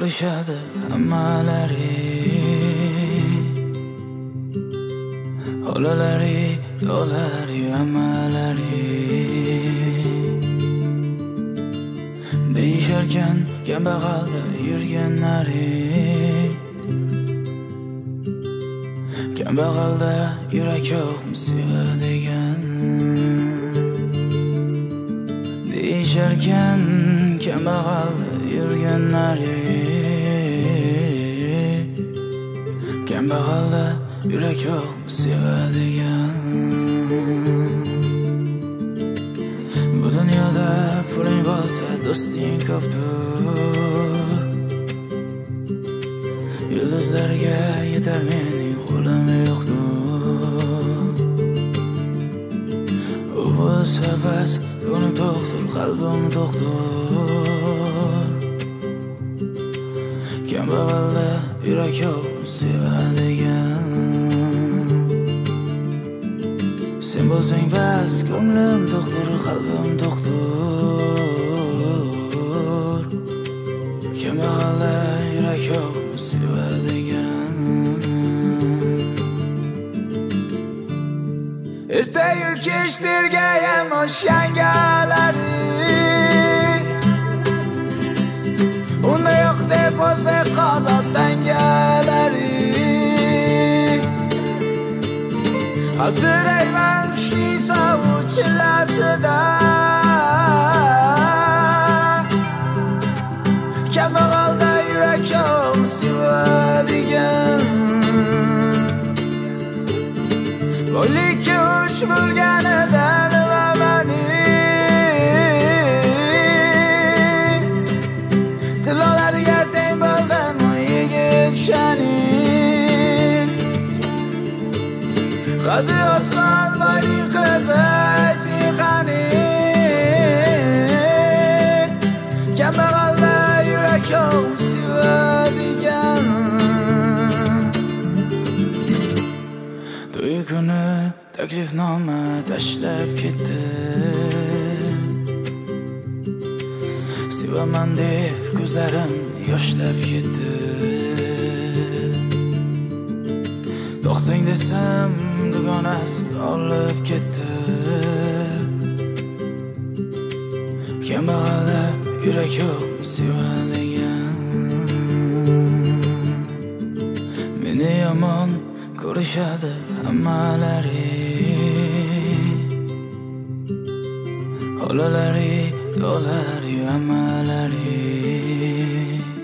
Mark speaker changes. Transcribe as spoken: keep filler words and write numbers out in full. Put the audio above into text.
Speaker 1: ko'rishadi hammalari, olalari, do'lari, hammalari. Deyisharkan kambag'alda yurganlari, kambag'alda yurak yo'qmi sevadigan. Deyisharkan kambag'alda yurganlari, kambag'alda yurak yo'qmi sevadigan. Bu dunyoda puling bo'lsa do'sting ko'pdir, yulduzlarga yetar mening qo'lim yo'qdir. U bo'lsa bas ko'nglim to'qdir, qalbim to'qdir. Kambag'alda yurak yo'qmi sevadigan. Sen bo'lsang bas ko'nglim to'qdir, qalbim to'qdir. Kambag'alda yurak yo'qmi sevadigan. Ertayu kech tergayam oshgangalari, unda yo'q deb o'zbek qozoq dangalari. Qaltirayman qishning sovuq chillasida, kambag'alda yurak yo'qmi sevadigan. Boylikka ush bo'lganida nima mani, tilolariga teng bo'ldimi yigit shani. Qadi oson boylik qizi ayting qani, kambag'alda yurak yo'qmi sevadigan. To'y kuni taklifnoma tashlab ketdi, sevaman deb ko'zlarim yoshlab ketdi. To'xtang desam dugonasi olib ketdi. Kambag'alda yurak yo'qmi sevadigan. Meni yomon ko'rishadi hammalari, olalari, do'lari, hammalari.